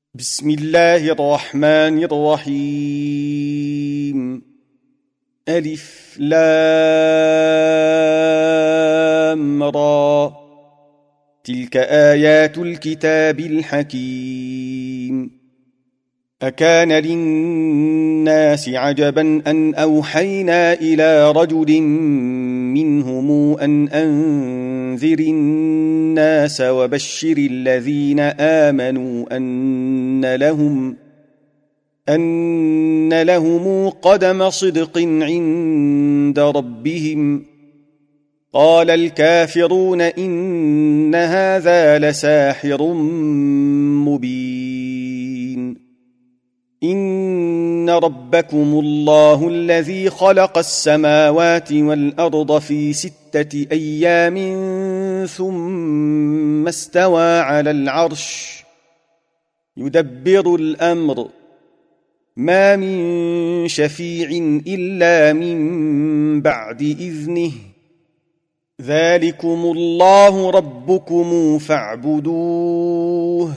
بسم الله الرحمن الرحيم. ألف لام را. تلك آيات الكتاب الحكيم. أكان للناس عجبا أن أوحينا إلى رجل منهم أن أنذر الناس وبشر الذين آمنوا أن لهم قدم صدق عند ربهم. قال الكافرون إن هذا لساحر مبين. إن ربكم الله الذي خلق السماوات والأرض في 6 أيام ثم استوى على العرش يدبر الأمر ما من شفيع إلا من بعد إذنه. ذلكم الله ربكم فاعبدوه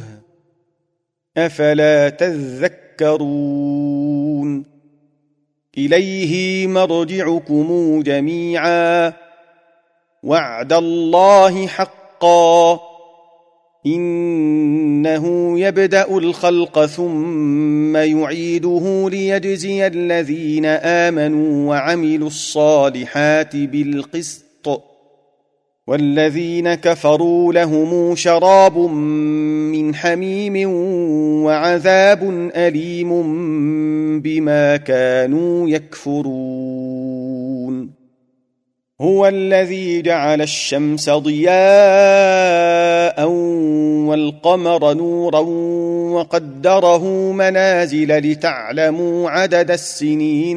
أفلا تذكرون. إليه مرجعكم جميعا وعد الله حقا. إنه يبدأ الخلق ثم يعيده ليجزي الذين آمنوا وعملوا الصالحات بالقسط والذين كفروا لهم شراب من حميم وعذاب أليم بما كانوا يكفرون. هو الذي جعل الشمس ضياء والقمر نورا وقدره منازل لتعلموا عدد السنين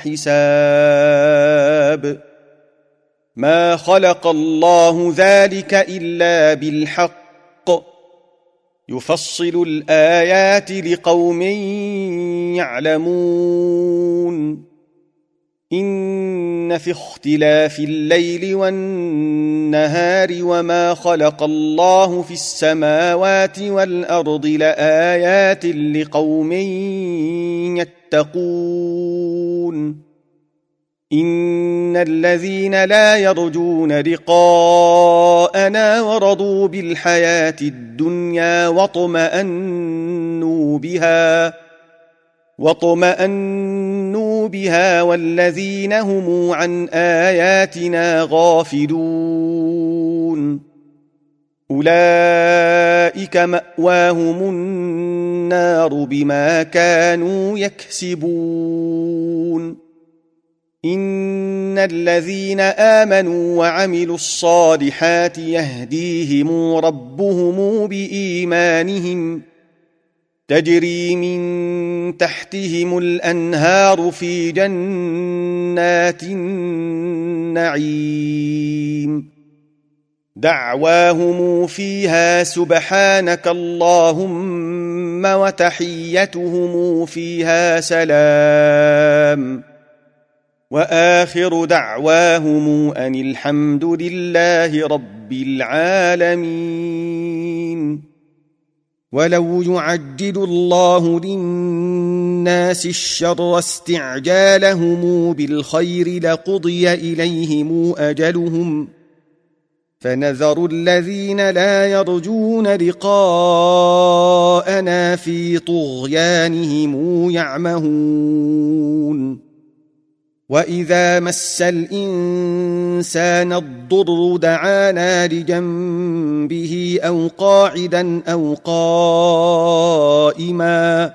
والحساب. ما خلق الله ذلك إلا بالحق يفصل الآيات لقوم يعلمون. إن في اختلاف الليل والنهار وما خلق الله في السماوات والأرض لآيات لقوم يتقون. إن الذين لا يرجون لقاءنا ورضوا بالحياة الدنيا واطمأنوا بها والذين هم عن آياتنا غافلون أولئك مأواهم النار بما كانوا يكسبون. إن الذين آمنوا وعملوا الصالحات يهديهم ربهم بإيمانهم تجري من تحتهم الأنهار في جنات النعيم. دعواهم فيها سبحانك اللهم وتحيتهم فيها سلام وآخر دعواهم أن الحمد لله رب العالمين. ولو يعجل الله للناس الشر استعجالهم بالخير لقضي إليهم أجلهم فنذر الذين لا يرجون لقاءنا في طغيانهم يعمهون. وإذا مس الإنسان الضر دعانا لجنبه أو قاعدا أو قائما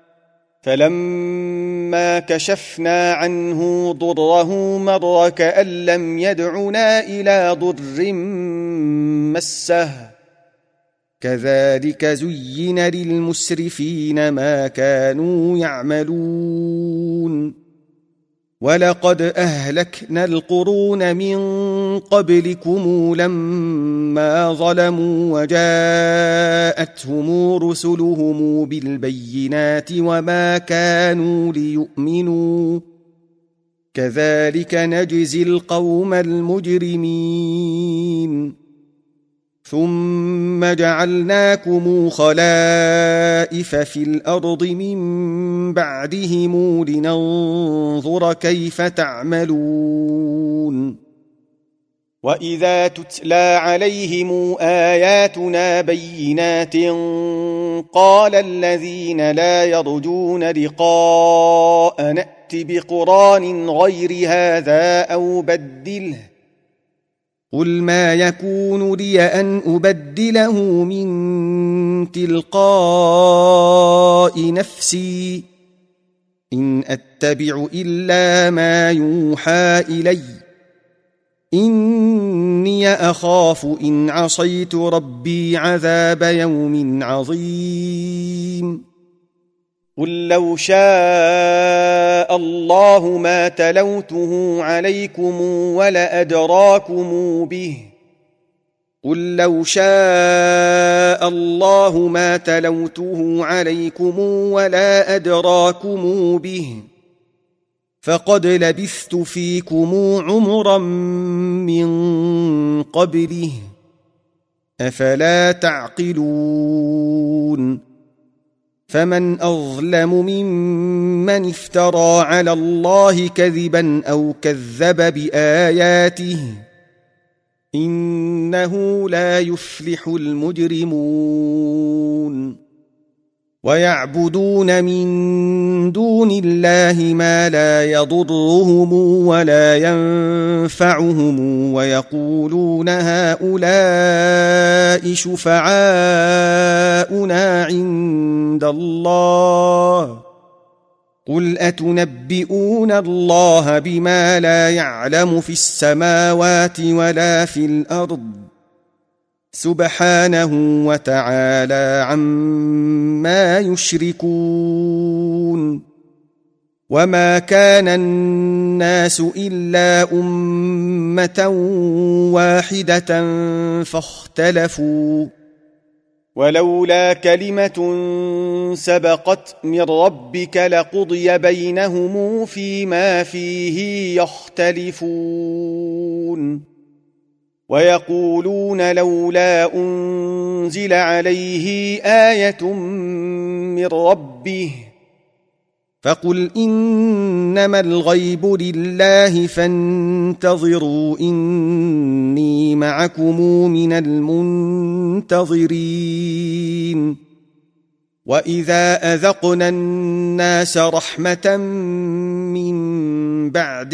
فلما كشفنا عنه ضره مر كأن لم يدعنا إلى ضر مسه. كذلك زين للمسرفين ما كانوا يعملون. ولقد أهلكنا القرون من قبلكم لما ظلموا وجاءتهم رسلهم بالبينات وما كانوا ليؤمنوا كذلك نجزي القوم المجرمين. ثم جعلناكم خلائف في الأرض من بعدهم لننظر كيف تعملون وإذا تتلى عليهم آياتنا بينات قال الذين لا يرجون لقاء نأت بقرآن غير هذا أو بدله قل ما يكون لي أن أبدله من تلقاء نفسي إن أتبع إلا ما يوحى إلي إني أخاف إن عصيت ربي عذاب يوم عظيم قل لو شاء الله ما تلوته عليكم ولأدراكم به قل لو شاء الله ما تلوته عليكم ولا أدراكم به فقد لبثت فيكم عمرا من قبله أفلا تعقلون فمن أظلم ممن افترى على الله كذبا أو كذب بآياته إنه لا يفلح المجرمون ويعبدون من دون الله ما لا يضرهم ولا ينفعهم ويقولون هؤلاء شفعاؤنا عند الله قل أتنبئون الله بما لا يعلم في السماوات ولا في الأرض سبحانه وتعالى عما يشركون وما كان الناس إلا أمة واحدة فاختلفوا ولولا كلمة سبقت من ربك لقضي بينهم فيما فيه يختلفون ويقولون لولا أنزل عليه آية من ربه فقل إنما الغيب لله فانتظروا إني معكم من المنتظرين وإذا أذقنا الناس رحمة من بعد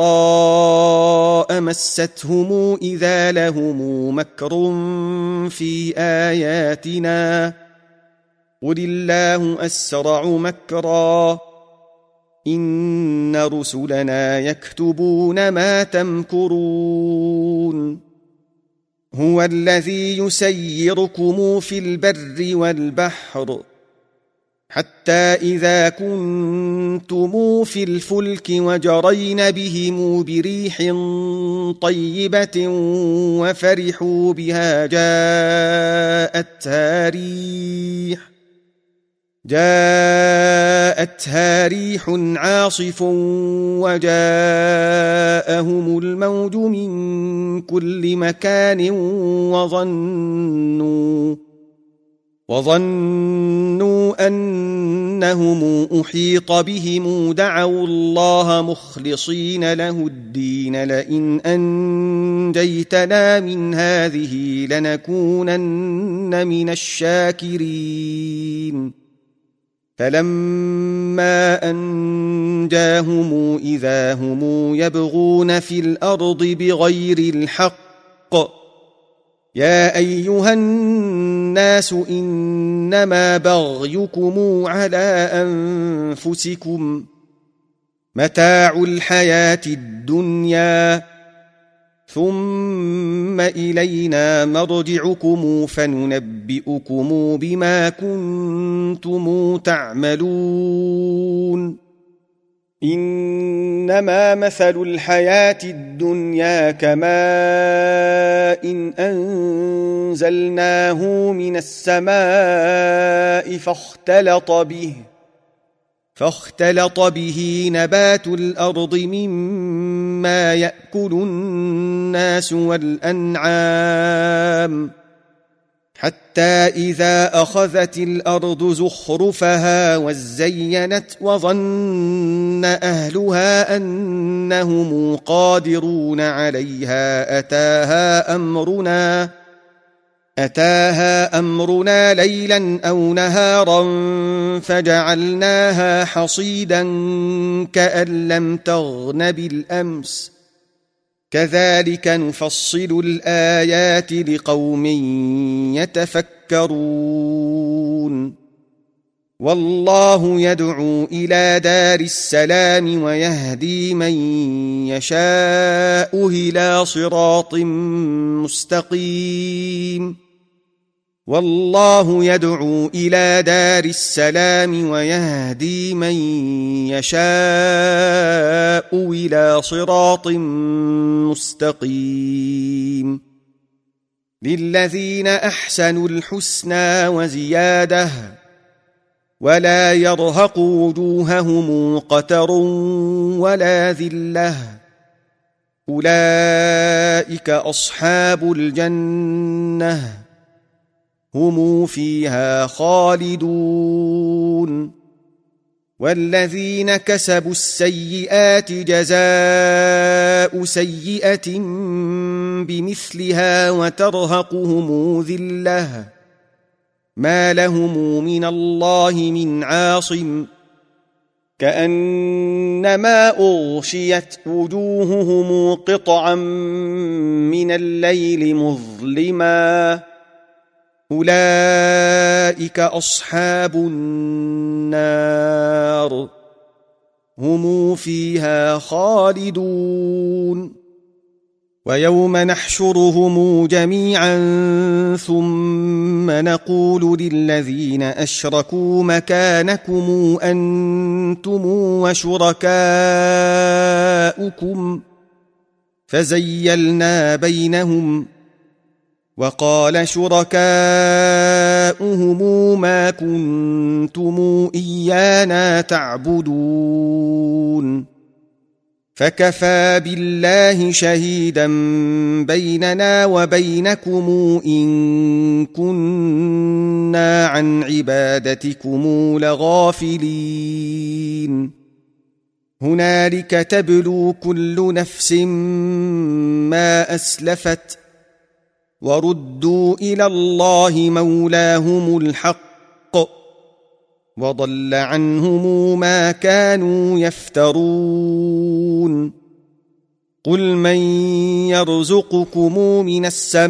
ضراء مستهم إذا لهم مكر في آياتنا قل الله أسرع مكرا إن رسلنا يكتبون ما تمكرون هو الذي يسيركم في البر والبحر حتى إذا كنتم في الفلك وجرين بهم بريح طيبة وفرحوا بها جاءتها ريح عاصف وجاءهم الموج من كل مكان وظنوا أنهم أحيط بهم دعوا الله مخلصين له الدين لئن أنجيتنا من هذه لنكونن من الشاكرين فلما أنجاهم إذا هم يبغون في الأرض بغير الحق يا أيها الناس إنما بغيكم على أنفسكم متاع الحياة الدنيا ثم إلينا مرجعكم فننبئكم بما كنتم تعملون إنما مثل الحياة الدنيا كماء إن أنزلناه من السماء فاختلط به نبات الأرض مما يأكل الناس والأنعام حتى إذا أخذت الأرض زخرفها وزينت وظن أهلها أنهم قادرون عليها أتاها أمرنا ليلا أو نهارا فجعلناها حصيدا كأن لم تغن بالأمس كذلك نفصل الآيات لقوم يتفكرون والله يدعو إلى دار السلام ويهدي من يشاء إلى صراط مستقيم والله يدعو إلى دار السلام ويهدي من يشاء إلى صراط مستقيم للذين أحسنوا الحسنى وزيادة ولا يرهق وجوههم قتر ولا ذلة أولئك أصحاب الجنة هم فيها خالدون والذين كسبوا السيئات جزاء سيئة بمثلها وترهقهم ذلة ما لهم من الله من عاصم كأنما أغشيت وجوههم قطعا من الليل مظلما أولئك أصحاب النار هم فيها خالدون ويوم نحشرهم جميعا ثم نقول للذين أشركوا مكانكم أنتم وشركاؤكم فزيلنا بينهم وقال شركاؤهم ما كنتم إيانا تعبدون فكفى بالله شهيدا بيننا وبينكم إن كنا عن عبادتكم لغافلين هنالك تبلو كل نفس ما أسلفت وردوا إلى الله مولاهم الحق وضل عنهم ما كانوا يفترون قل من يرزقكم من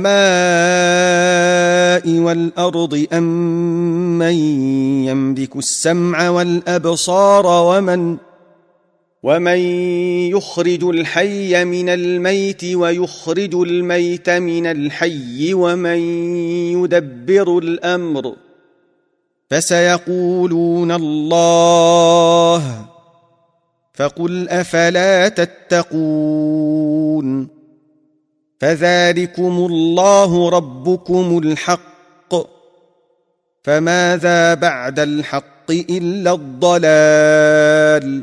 السماء والأرض أم من يملك السمع والأبصار ومن يخرج الحي من الميت ويخرج الميت من الحي ومن يدبر الأمر فسيقولون الله فقل أفلا تتقون فذلكم الله ربكم الحق فماذا بعد الحق إلا الضلال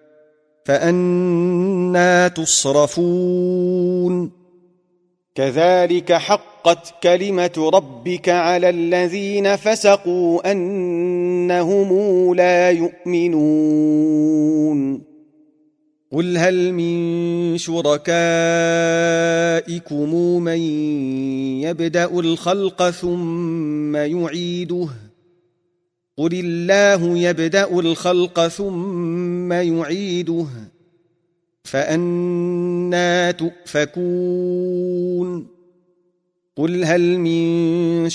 فأنى تصرفون كذلك حقت كلمة ربك على الذين فسقوا أنهم لا يؤمنون قل هل من شركائكم من يبدأ الخلق ثم يعيده قل الله يبدأ الخلق ثم يعيده فأنى تؤفكون قل هل من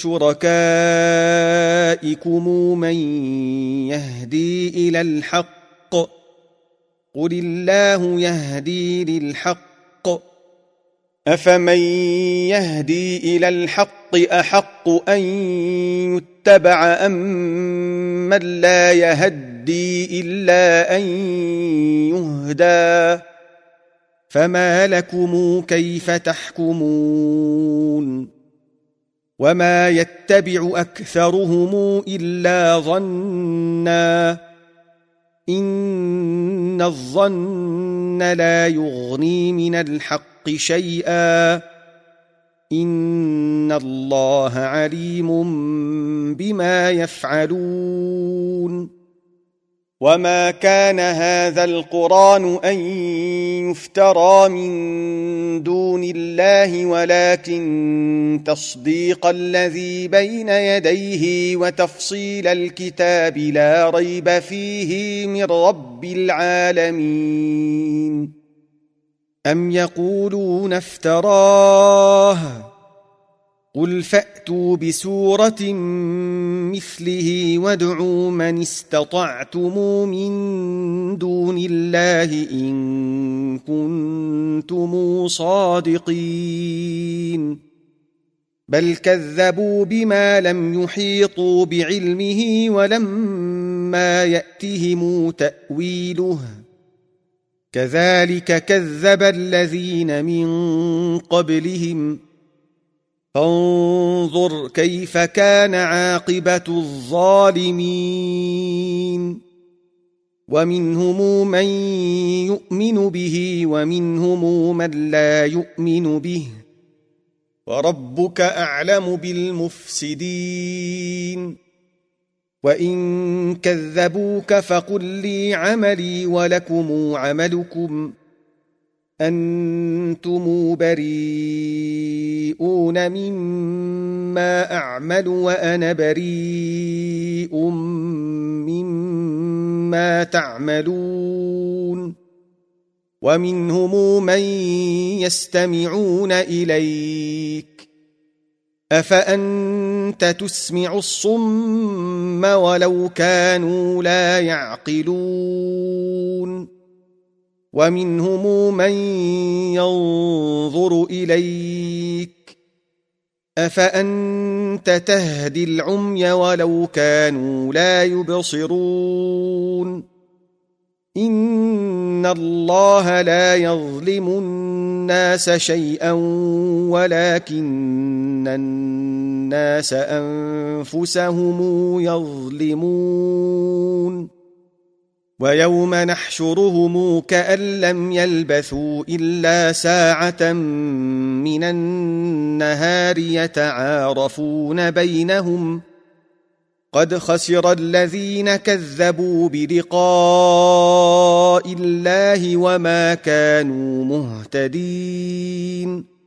شركائكم من يهدي إلى الحق قل الله يهدي للحق أفمن يهدي إلى الحق أحق أن يتبع أم من لا يهدي إلا أن يهدى فما لكم كيف تحكمون وما يتبع أكثرهم إلا ظنا إن الظن لا يغني من الحق شيئا إن الله عليم بما يفعلون وما كان هذا القرآن أن يفترى من دون الله ولكن تصديق الذي بين يديه وتفصيل الكتاب لا ريب فيه من رب العالمين أم يقولون افتراه قل فأتوا بسورة مثله وادعوا من استطعتم من دون الله إن كنتم صادقين بل كذبوا بما لم يحيطوا بعلمه ولما يأتهم تأويله كذلك كذب الذين من قبلهم فانظر كيف كان عاقبة الظالمين ومنهم من يؤمن به ومنهم من لا يؤمن به وربك أعلم بالمفسدين وإن كذبوك فقل لي عملي ولكم عملكم أنتم بريئون مما أعمل وأنا بريء مما تعملون ومنهم من يستمعون إليك أفأنت تسمع الصم ولو كانوا لا يعقلون ومنهم من ينظر إليك أفأنت تهدي العمي ولو كانوا لا يبصرون إن الله لا يظلم الناس شيئا ولكن الناس أنفسهم يظلمون ويوم نحشرهم كأن لم يلبثوا إلا ساعة من النهار يتعارفون بينهم قد خسر الذين كذبوا بلقاء الله وما كانوا مهتدين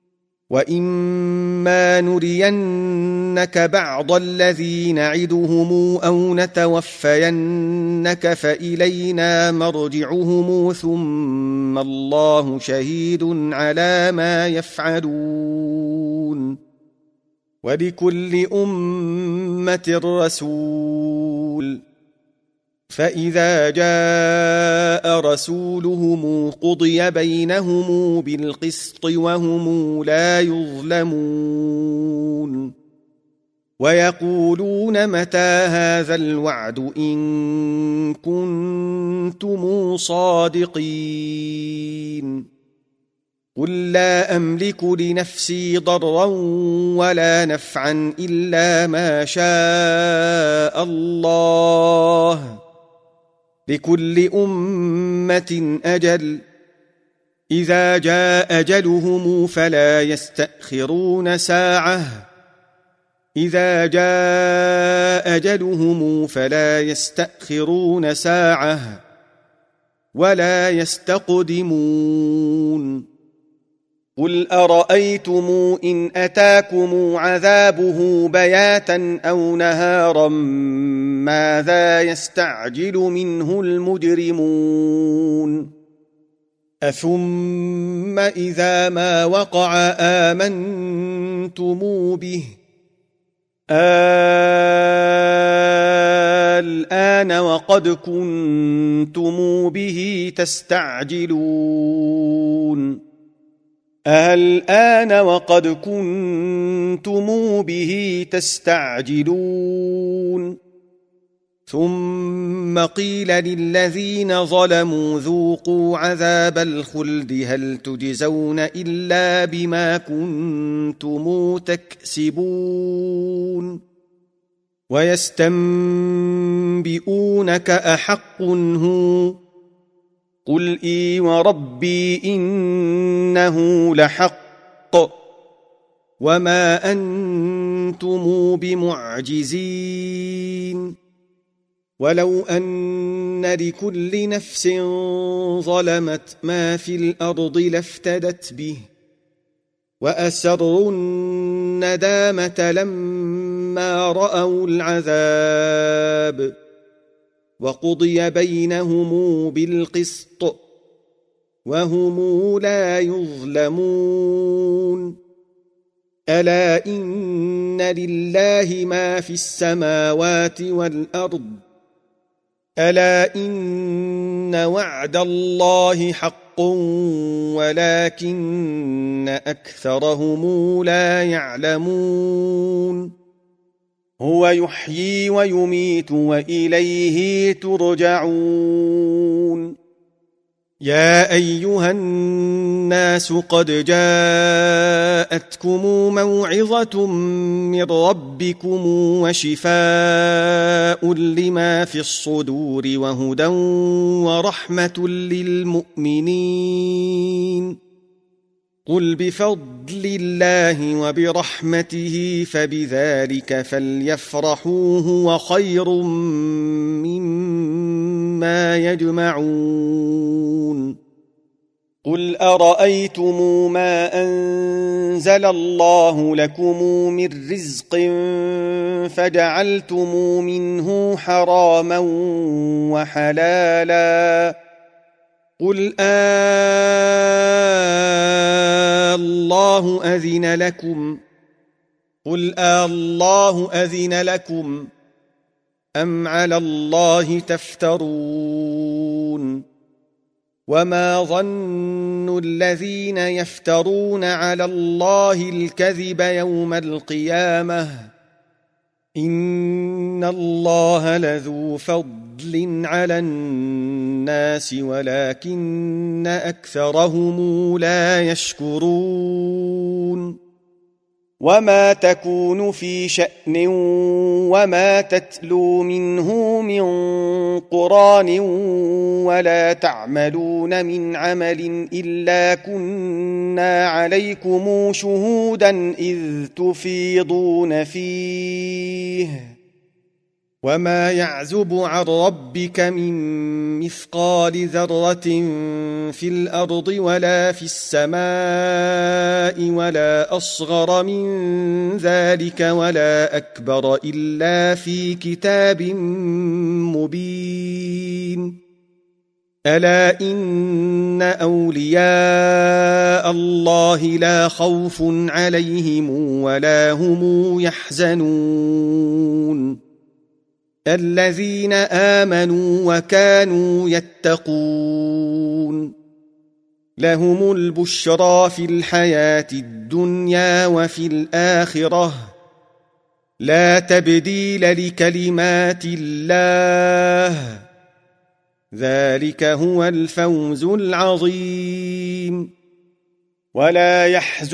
وإما نرينك بعض الذي نعدهم أو نتوفينك فإلينا مرجعهم ثم الله شهيد على ما يفعلون ولكل أمة رسول فإذا جاء رسولهم قضي بينهم بالقسط وهم لا يظلمون ويقولون متى هذا الوعد إن كنتم صادقين قل لا أملك لنفسي ضرا ولا نفعا إلا ما شاء الله لكل أمة أجل إذا جاء أجلهم فلا يستأخرون ساعة إذا جاء أجلهم فلا يستأخرون ساعة ولا يستقدمون قل أرأيتم إن أتاكم عذابه بياتا أو نهارا ماذا يستعجل منه المجرمون أثم إذا ما وقع آمنتم به الآن وقد كنتم به تستعجلون الآن وقد كنتم به تستعجلون ثم قيل للذين ظلموا ذوقوا عذاب الخلد هل تجزون إلا بما كنتم تكسبون ويستنبئونك أحق هو قل إي وربي إنه لحق وما أنتم بمعجزين ولو أن لكل نفس ظلمت ما في الأرض لافتدت به وأسروا الندامة لما رأوا العذاب وقضي بينهم بالقسط وهم لا يظلمون ألا إن لله ما في السماوات والأرض ألا إن وعد الله حق ولكن أكثرهم لا يعلمون هو يحيي ويميت وإليه ترجعون يا أيها الناس قد جاءتكم موعظة من ربكم وشفاء لما في الصدور وهدى ورحمة للمؤمنين قل بفضل الله وبرحمته فبذلك فليفرحوا هو خير مما يجمعون قل أرأيتم ما أنزل الله لكم من رزق فجعلتم منه حراما وحلالا قل الله أذن لكم أم على الله تفترون وما ظن الذين يفترون على الله الكذب يوم القيامة إن الله لذو فضل على الناس ولكن أكثرهم لا يشكرون وما تكون في شأن وما تتلو منه من قرآن ولا تعملون من عمل إلا كنا عليكم شهودا إذ تفيضون فيه وما يعزب عن ربك من مثقال ذرة في الأرض ولا في السماء ولا أصغر من ذلك ولا أكبر إلا في كتاب مبين ألا إن أولياء الله لا خوف عليهم ولا هم يحزنون الذين آمنوا وكانوا يتقون لهم البشرى في الحياة الدنيا وفي الآخرة لا تبديل لكلمات الله ذلك هو الفوز العظيم ولا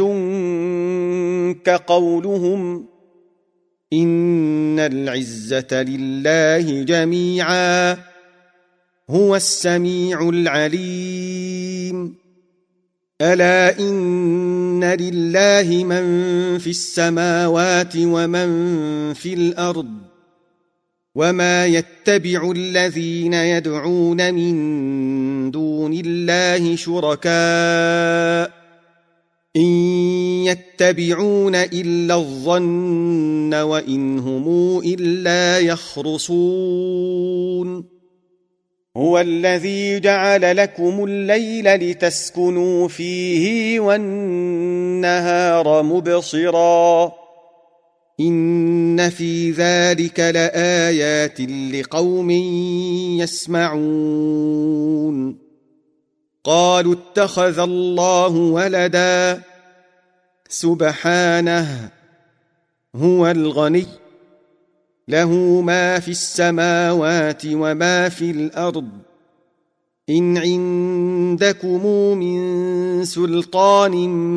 يحزنك قولهم إن العزة لله جميعا هو السميع العليم ألا إن لله من في السماوات ومن في الأرض وما يتبع الذين يدعون من دون الله شركاء إن يتبعون إلا الظن وإن هم إلا يخرصون هو الذي جعل لكم الليل لتسكنوا فيه والنهار مبصرا إن في ذلك لآيات لقوم يسمعون قالوا اتخذ الله ولدا سبحانه هو الغني له ما في السماوات وما في الأرض إن عندكم من سلطان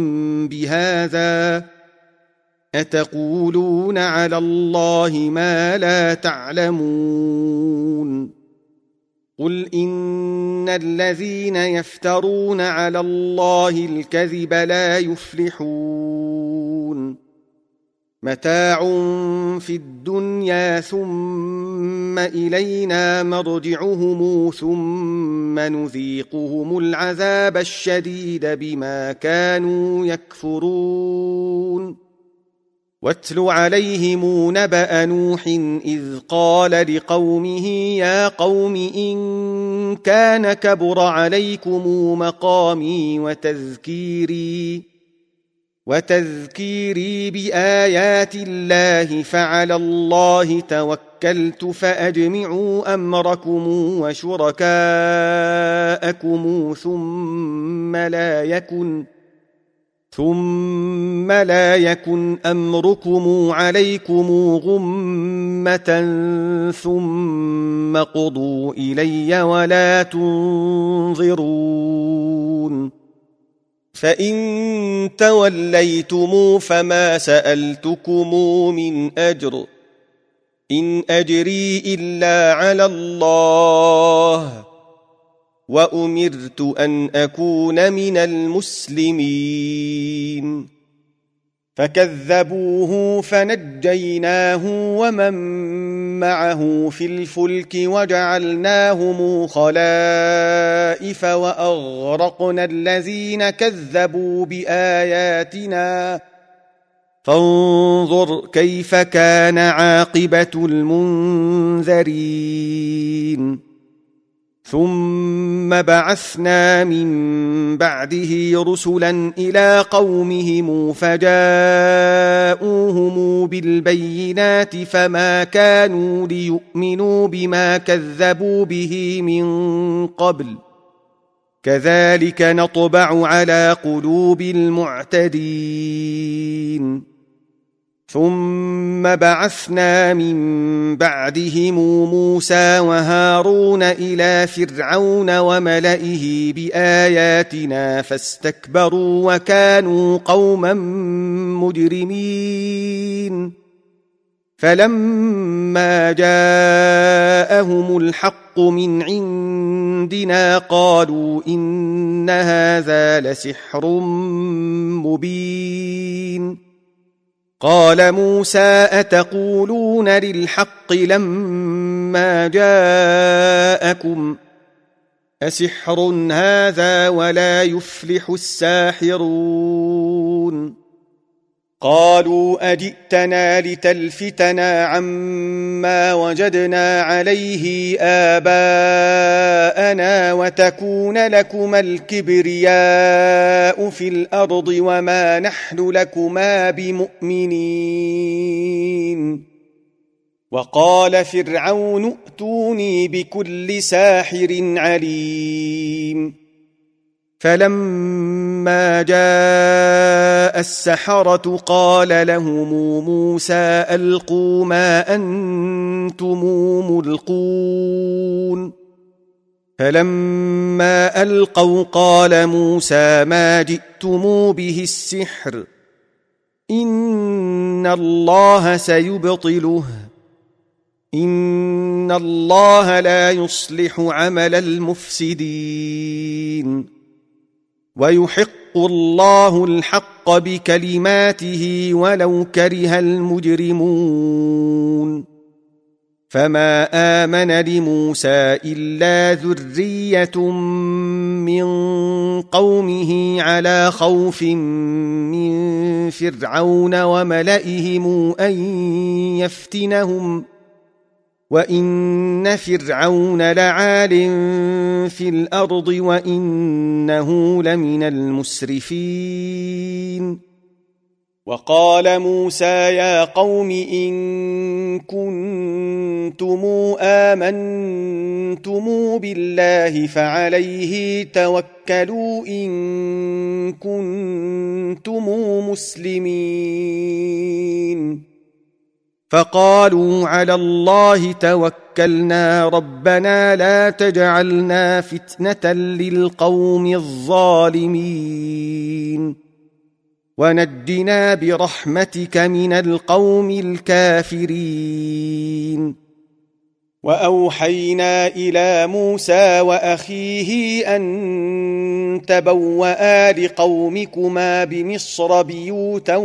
بهذا أتقولون على الله ما لا تعلمون قل إن الذين يفترون على الله الكذب لا يفلحون متاع في الدنيا ثم إلينا مرجعهم ثم نذيقهم العذاب الشديد بما كانوا يكفرون واتل عليهم نبأ نوح إذ قال لقومه يا قوم إن كان كبر عليكم مقامي وتذكيري بآيات الله فعلى الله توكلت فأجمعوا أمركم وشركاءكم ثم لا يكن أمركم عليكم غمة ثم قضوا إلي ولا تنظرون فإن توليتم فما سألتكم من أجر إن أجري إلا على الله وأمرت أن أكون من المسلمين فكذبوه فنجيناه ومن معه في الفلك وجعلناهم خلائف وأغرقنا الذين كذبوا بآياتنا فانظر كيف كان عاقبة المنذرين ثم بعثنا من بعده رسلا إلى قومهم فجاءوهم بالبينات فما كانوا ليؤمنوا بما كذبوا به من قبل كذلك نطبع على قلوب المعتدين ثم بعثنا من بعدهم موسى وهارون إلى فرعون وملئه بآياتنا فاستكبروا وكانوا قوما مجرمين فلما جاءهم الحق من عندنا قالوا إن هذا لسحر مبين قال موسى أتقولون للحق لما جاءكم أسحر هذا ولا يفلح الساحرون قالوا أجئتنا لتلفتنا عما وجدنا عليه آباءنا وتكون لكما الكبرياء في الأرض وما نحن لكما بمؤمنين وقال فرعون ائتوني بكل ساحر عليم فلما جاء السحرة قال لهم موسى ألقوا ما أنتم ملقون فلما ألقوا قال موسى ما جئتم به السحر إن الله سيبطله إن الله لا يصلح عمل المفسدين ويحق الله الحق بكلماته ولو كره المجرمون فما آمن لموسى إلا ذرية من قومه على خوف من فرعون وملئهم أن يفتنهم وإن فرعون لعال في الأرض وإنه لمن المسرفين وقال موسى يا قوم إن كنتم آمنتم بالله فعليه توكلوا إن كنتم مسلمين فقالوا على الله توكلنا ربنا لا تجعلنا فتنة للقوم الظالمين ونجنا برحمتك من القوم الكافرين وأوحينا إلى موسى وأخيه أن تبوأ لقومكما بمصر بيوتا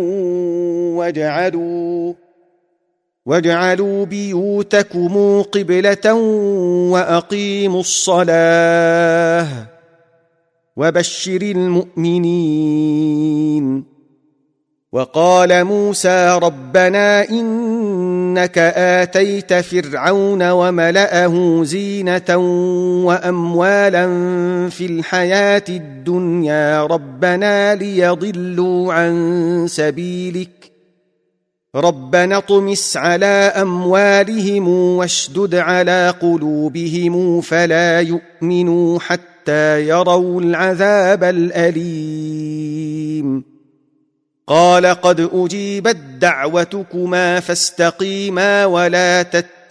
واجعلوا بيوتكم قبلة وأقيموا الصلاة وبشر المؤمنين. وقال موسى ربنا إنك آتيت فرعون وملأه زينة وأموالا في الحياة الدنيا ربنا ليضلوا عن سبيلك ربنا اطمس على أموالهم واشدد على قلوبهم فلا يؤمنوا حتى يروا العذاب الأليم. قال قد أجيبت دعوتكما فاستقيما ولا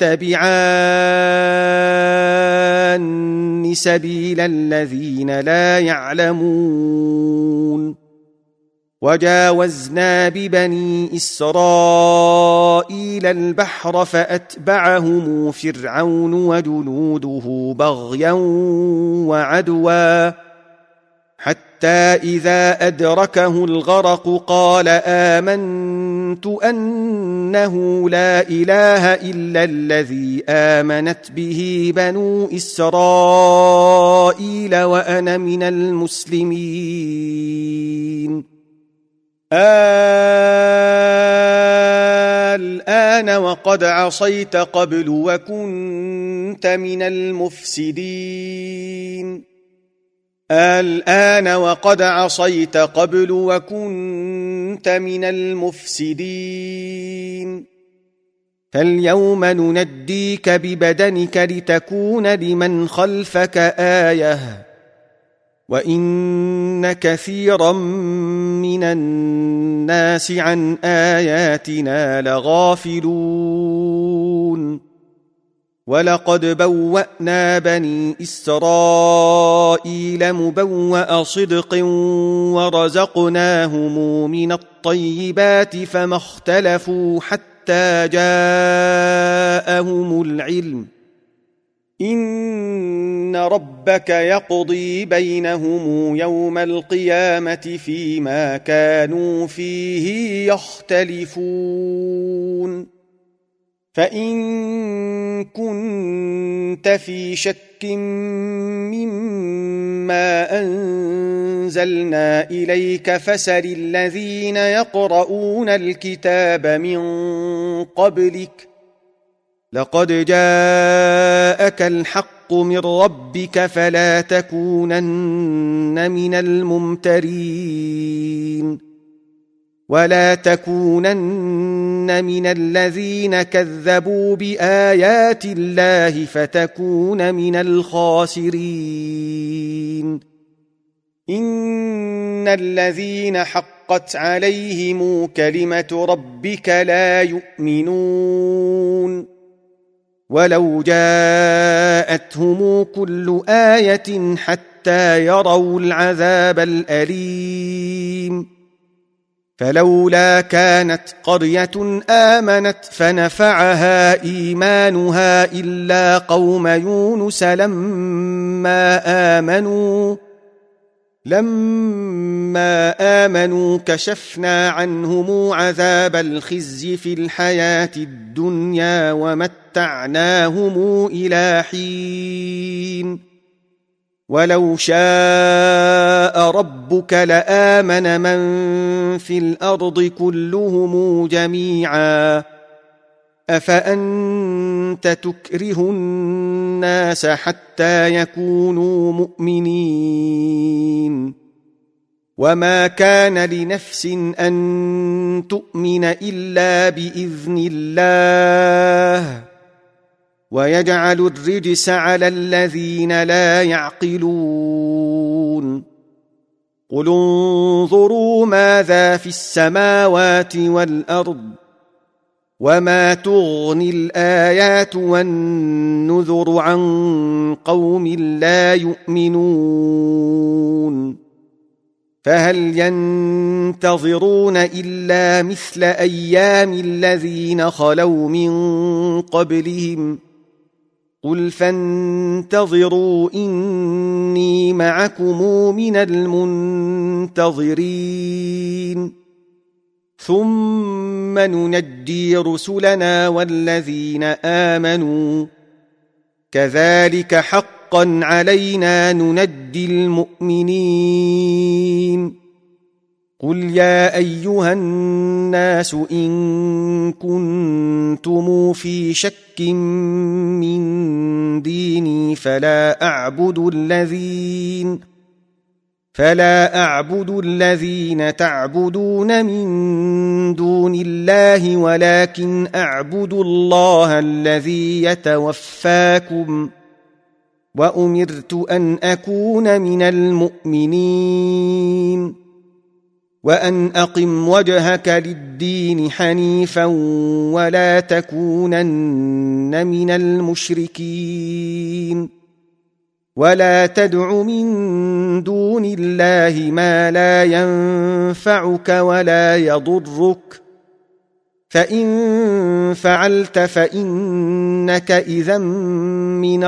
تتبعان سبيل الذين لا يعلمون. وجاوزنا ببني إسرائيل البحر فأتبعهم فرعون وجنوده بغيا وعدوا حتى إذا أدركه الغرق قال آمنت أنه لا إله إلا الذي آمنت به بنو إسرائيل وأنا من المسلمين. الآن وقد عصيت قبل وكنت من المفسدين. الآن وقد عصيت قبل وكنت من المفسدين. فاليوم ننجيك ببدنك لتكون لمن خلفك آية وإن كثيرا من الناس عن آياتنا لغافلون. ولقد بوأنا بني إسرائيل مبوأ صدق ورزقناهم من الطيبات فما اختلفوا حتى جاءهم العلم إن ربك يقضي بينهم يوم القيامة فيما كانوا فيه يختلفون. فإن كنت في شك مما أنزلنا إليك فسل الذين يقرؤون الكتاب من قبلك لقد جاءك الحق من ربك فلا تكونن من الممترين ولا تكونن من الذين كذبوا بآيات الله فتكون من الخاسرين. إن الذين حقت عليهم كلمة ربك لا يؤمنون ولو جاءتهم كل آية حتى يروا العذاب الأليم. فلولا كانت قرية آمنت فنفعها إيمانها إلا قوم يونس لما آمنوا كشفنا عنهم عذاب الخزي في الحياة الدنيا ومتعناهم إلى حين. ولو شاء ربك لآمن من في الأرض كلهم جميعا أفأنت تكره الناس حتى يكونوا مؤمنين. وما كان لنفس أن تؤمن إلا بإذن الله ويجعل الرجس على الذين لا يعقلون. قل انظروا ماذا في السماوات والأرض وما تغني الآيات والنذر عن قوم لا يؤمنون. فهل ينتظرون إلا مثل أيام الذين خلوا من قبلهم قل فانتظروا إني معكم من المنتظرين ثم ننجي رسلنا والذين آمنوا كذلك حقا علينا ننجي المؤمنين قل يا أيها الناس إن كنتم في شك من ديني فلا أعبد الذين تعبدون من دون الله ولكن أعبد الله الذي يتوفاكم وأمرت أن أكون من المؤمنين وأن أقم وجهك للدين حنيفا ولا تكونن من المشركين ولا تدع من دون الله ما لا ينفعك ولا يضرك فإن فعلت فإنك إذا من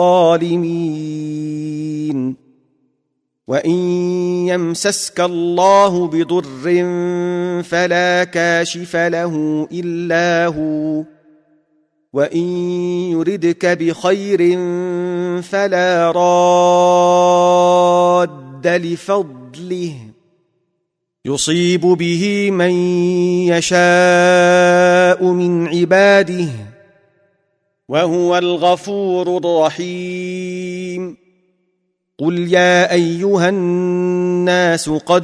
الظالمين وإن يمسسك الله بضر فلا كاشف له إلا هو وإن يردك بخير فلا راد لفضله يصيب به من يشاء من عباده وهو الغفور الرحيم قل يا أيها الناس قد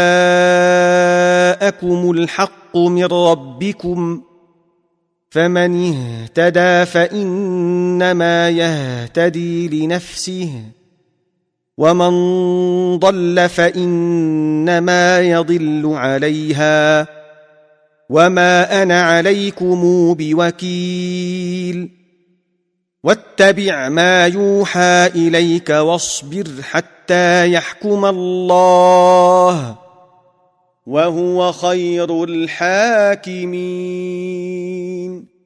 جاءكم الحق من ربكم فمن اهتدى فإنما يهتدي لنفسه ومن ضل فإنما يضل عليها وما أنا عليكم بوكيل واتبع ما يوحى إليك واصبر حتى يحكم الله وهو خير الحاكمين